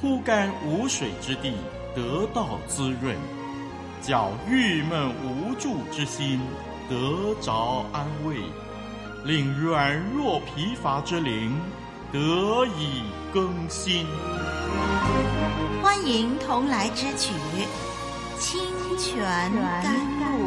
枯干无水之地得到滋润，叫郁闷无助之心得着安慰，令软弱疲乏之灵得以更新。 欢迎同来之曲《清泉甘露》。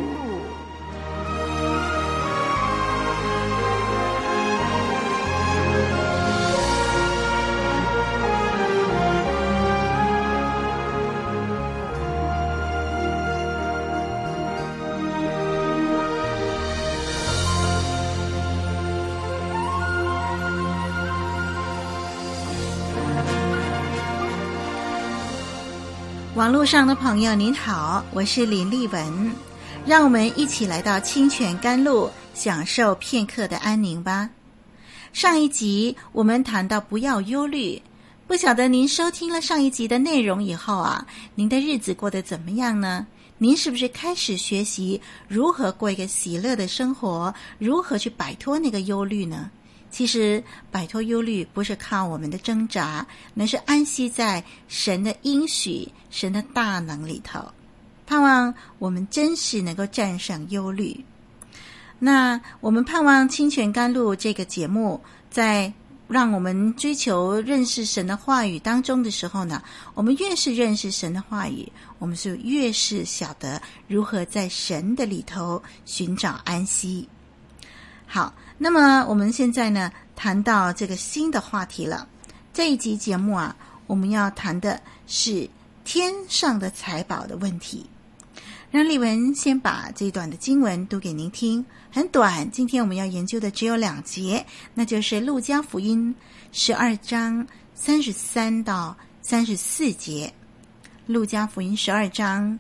网络上的朋友您好，我是林丽文，让我们一起来到清泉甘露，享受片刻的安宁吧。上一集我们谈到不要忧虑，不晓得您收听了上一集的内容以后啊，您的日子过得怎么样呢？您是不是开始学习如何过一个喜乐的生活，如何去摆脱那个忧虑呢？其实摆脱忧虑不是靠我们的挣扎，乃是安息在神的应许、神的大能里头。盼望我们真是能够战胜忧虑。那我们盼望清泉甘露这个节目在让我们追求认识神的话语当中的时候呢，我们越是认识神的话语，我们是越是晓得如何在神的里头寻找安息。好，那么我们现在呢谈到这个新的话题了。这一集节目啊，我们要谈的是天上的财宝的问题。让丽文先把这一段的经文读给您听，很短，今天我们要研究的只有2节，那就是路加福音12章33到34节。路加福音12章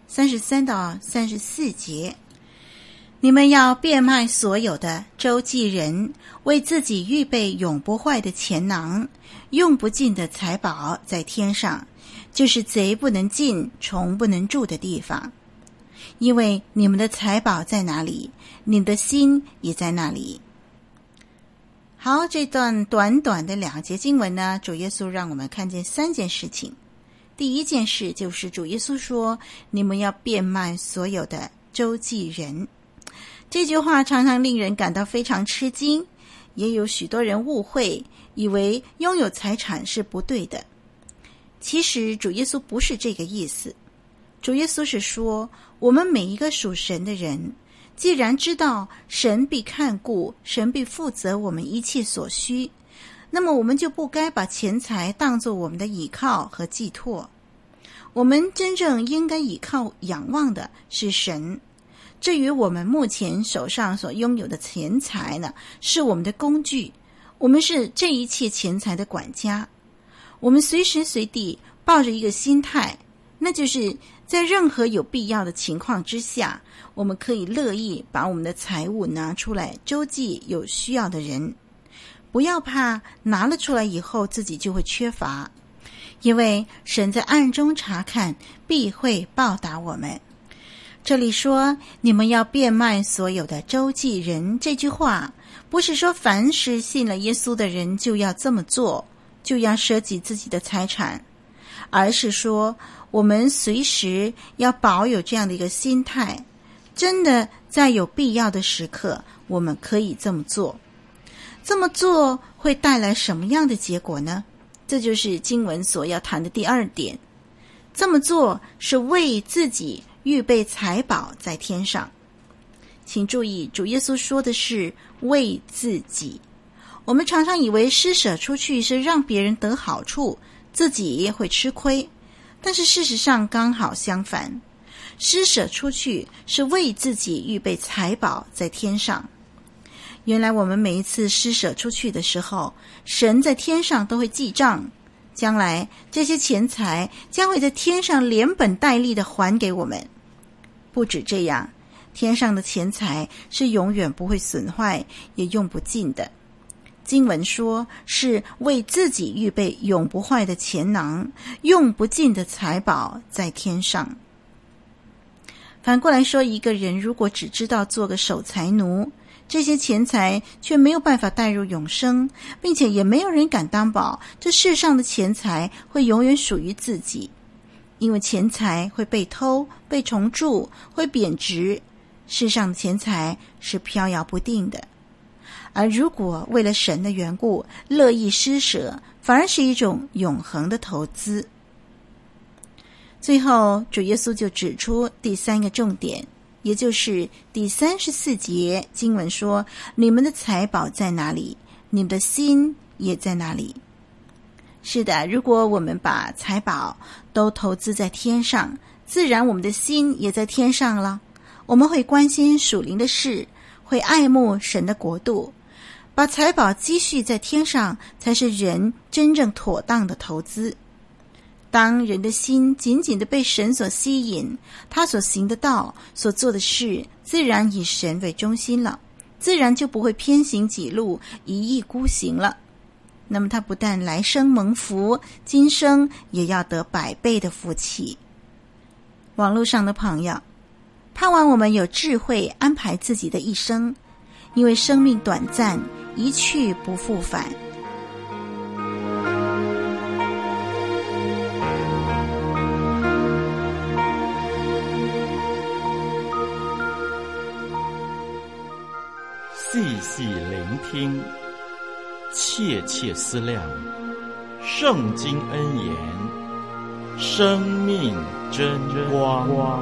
33到34节，你们要变卖所有的，周济人，为自己预备永不坏的钱囊，用不尽的财宝在天上，就是贼不能进，虫不能住的地方。因为你们的财宝在哪里，你们的心也在那里。好，这段短短的2节经文呢，主耶稣让我们看见3件事情。第一件事就是主耶稣说，你们要变卖所有的，周济人。这句话常常令人感到非常吃惊，也有许多人误会，以为拥有财产是不对的。其实主耶稣不是这个意思，主耶稣是说，我们每一个属神的人，既然知道神必看顾，神必负责我们一切所需，那么我们就不该把钱财当作我们的倚靠和寄托。我们真正应该倚靠仰望的是神。至于我们目前手上所拥有的钱财呢，是我们的工具，我们是这一切钱财的管家。我们随时随地抱着一个心态，那就是在任何有必要的情况之下，我们可以乐意把我们的财物拿出来周济有需要的人。不要怕拿了出来以后自己就会缺乏，因为神在暗中查看，必会报答我们。这里说你们要变卖所有的，周济人，这句话不是说凡是信了耶稣的人就要这么做，就要舍己自己的财产，而是说我们随时要保有这样的一个心态，真的在有必要的时刻我们可以这么做。这么做会带来什么样的结果呢？这就是经文所要谈的第2点。这么做是为自己预备财宝在天上。请注意，主耶稣说的是为自己。我们常常以为施舍出去是让别人得好处，自己也会吃亏，但是事实上刚好相反，施舍出去是为自己预备财宝在天上。原来我们每一次施舍出去的时候，神在天上都会记账，将来这些钱财将会在天上连本带利的还给我们。不止这样，天上的钱财是永远不会损坏，也用不尽的。经文说是为自己预备永不坏的钱囊，用不尽的财宝在天上。反过来说，一个人如果只知道做个守财奴， 这些钱财却没有办法带入永生，并且也没有人敢担保这世上的钱财会永远属于自己，因为钱财会被偷、被重铸、会贬值，世上的钱财是飘摇不定的。而如果为了神的缘故乐意施舍，反而是一种永恒的投资。最后主耶稣就指出第三个重点，也就是第34节经文说，你们的财宝在哪里，你们的心也在哪里。是的，如果我们把财宝都投资在天上，自然我们的心也在天上了。我们会关心属灵的事，会爱慕神的国度。把财宝积蓄在天上，才是人真正妥当的投资。当人的心紧紧地被神所吸引，他所行的道、所做的事，自然以神为中心了，自然就不会偏行己路，一意孤行了。那么他不但来生蒙福，今生也要得100倍的福气。网络上的朋友，盼望我们有智慧安排自己的一生，因为生命短暂，一去不复返。 细细聆听，切切思量，圣经恩言，生命真光。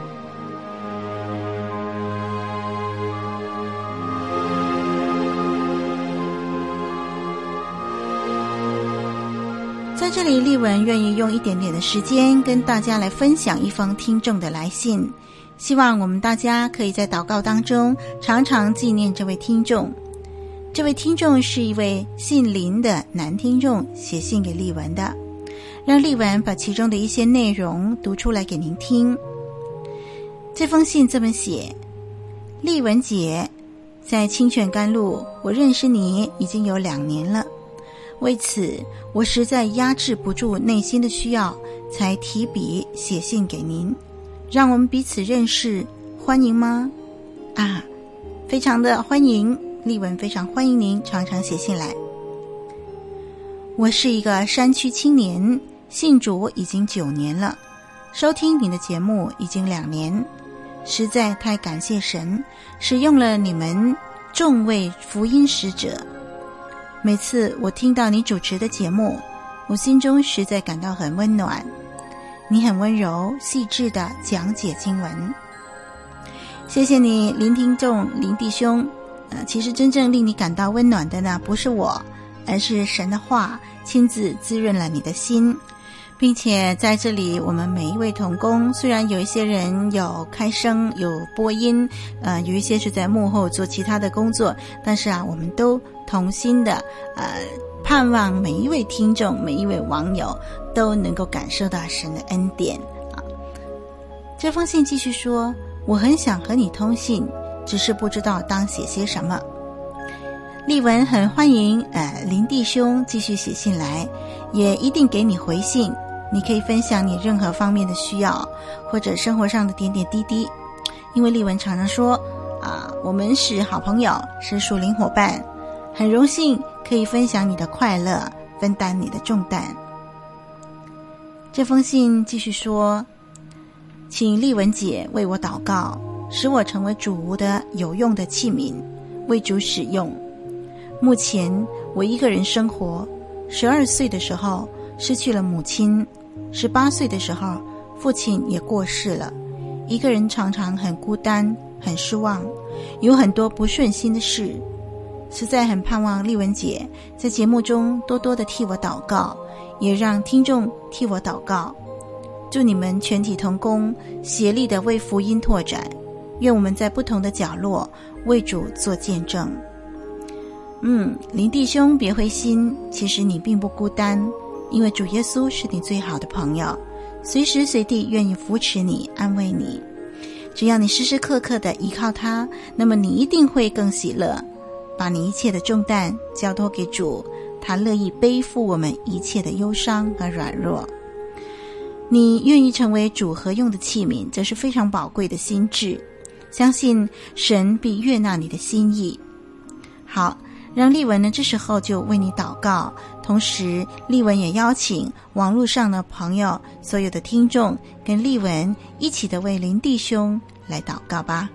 在这里，丽文愿意用一点点的时间跟大家来分享一封听众的来信，希望我们大家可以在祷告当中常常纪念这位听众。这位听众是一位姓林的男听众写信给丽文的，让丽文把其中的一些内容读出来给您听。这封信这么写：丽文姐，在清泉甘露，我认识你已经有2年了，为此我实在压制不住内心的需要，才提笔写信给您，让我们彼此认识，欢迎吗？非常的欢迎，丽文非常欢迎您常常写信来。我是一个山区青年，信主已经9年了，收听你的节目已经2年，实在太感谢神使用了你们众位福音使者。每次我听到你主持的节目，我心中实在感到很温暖，你很温柔细致地讲解经文。谢谢你，林听众林弟兄。其实真正令你感到温暖的呢，不是我，而是神的话亲自滋润了你的心。并且在这里，我们每一位同工，虽然有一些人有开声有播音，有一些是在幕后做其他的工作，但是我们都同心的盼望每一位听众每一位网友都能够感受到神的恩典。这封信继续说，我很想和你通信，只是不知道当写些什么。丽文很欢迎林弟兄继续写信来，也一定给你回信，你可以分享你任何方面的需要，或者生活上的点点滴滴。因为丽文常常说我们是好朋友，是属灵伙伴，很荣幸可以分享你的快乐，分担你的重担。这封信继续说，请丽文姐为我祷告，使我成为主的有用的器皿，为主使用。目前我一个人生活，12岁的时候失去了母亲，18岁的时候父亲也过世了，一个人常常很孤单很失望，有很多不顺心的事，实在很盼望丽文姐在节目中多多的替我祷告，也让听众替我祷告。祝你们全体同工协力的为福音拓展，愿我们在不同的角落为主做见证。林弟兄别灰心，其实你并不孤单，因为主耶稣是你最好的朋友，随时随地愿意扶持你安慰你。只要你时时刻刻的依靠他，那么你一定会更喜乐，把你一切的重担交托给主，他乐意背负我们一切的忧伤和软弱。你愿意成为主合用的器皿，这是非常宝贵的心志。 相信神必悦纳你的心意。好，让丽文呢这时候就为你祷告，同时丽文也邀请网络上的朋友，所有的听众跟丽文一起的为林弟兄来祷告吧。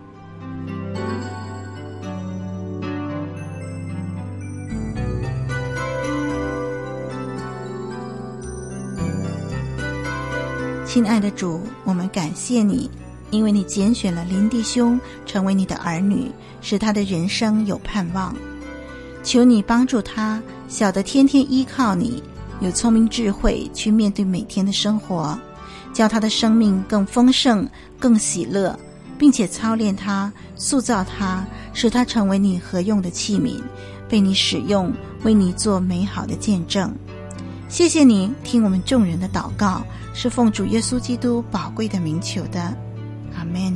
亲爱的主，我们感谢你，因为你拣选了林弟兄成为你的儿女，使他的人生有盼望。求你帮助他，晓得天天依靠你，有聪明智慧去面对每天的生活，叫他的生命更丰盛更喜乐，并且操练他，塑造他，使他成为你合用的器皿，被你使用，为你做美好的见证。谢谢你听我们众人的祷告，是奉主耶稣基督宝贵的名求的，阿们。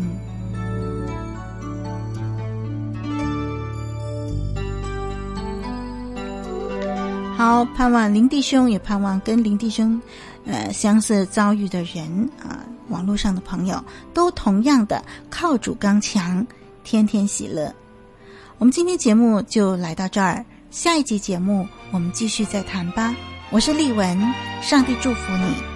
好，盼望林弟兄，也盼望跟林弟兄相似遭遇的人网络上的朋友都同样的靠主刚强，天天喜乐。我们今天节目就来到这儿，下一集节目我们继续再谈吧。我是丽文，上帝祝福你。